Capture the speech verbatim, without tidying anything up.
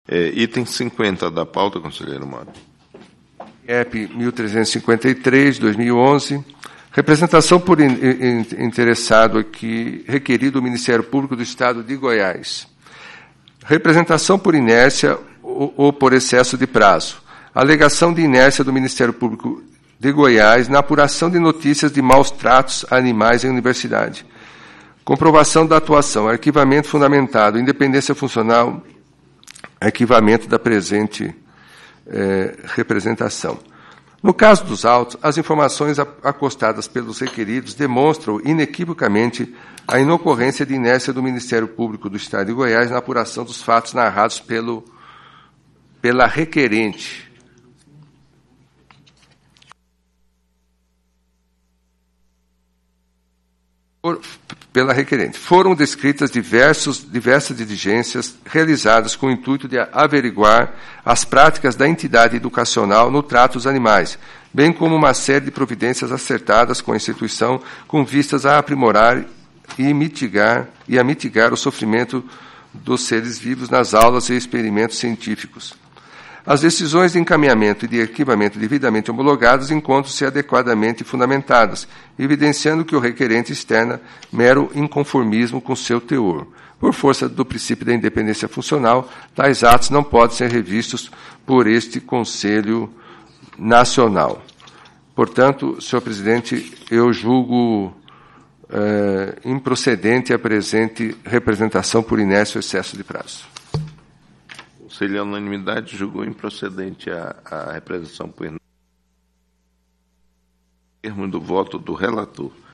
É, item cinquenta da pauta, conselheiro Moro. E P mil trezentos e cinquenta e três, dois mil e onze. Representação por in, in, interessado aqui, requerido do Ministério Público do Estado de Goiás. Representação por inércia ou, ou por excesso de prazo. Alegação de inércia do Ministério Público de Goiás na apuração de notícias de maus tratos a animais em universidade. Comprovação da atuação, arquivamento fundamentado, independência funcional, arquivamento da presente eh, representação. No caso dos autos, as informações acostadas pelos requeridos demonstram inequivocamente a inocorrência de inércia do Ministério Público do Estado de Goiás na apuração dos fatos narrados pelo, pela requerente. Por, pela requerente. Foram descritas diversos, diversas diligências realizadas com o intuito de averiguar as práticas da entidade educacional no trato dos animais, bem como uma série de providências acertadas com a instituição com vistas a aprimorar e mitigar e a mitigar o sofrimento dos seres vivos nas aulas e experimentos científicos. As decisões de encaminhamento e de arquivamento devidamente homologadas encontram-se adequadamente fundamentadas, evidenciando que o requerente externa mero inconformismo com seu teor. Por força do princípio da independência funcional, tais atos não podem ser revistos por este Conselho Nacional. Portanto, senhor presidente, eu julgo eh, improcedente a presente representação por inércia ou excesso de prazo. O Conselho, à unanimidade, julgou improcedente a, a representação por termo do voto do relator.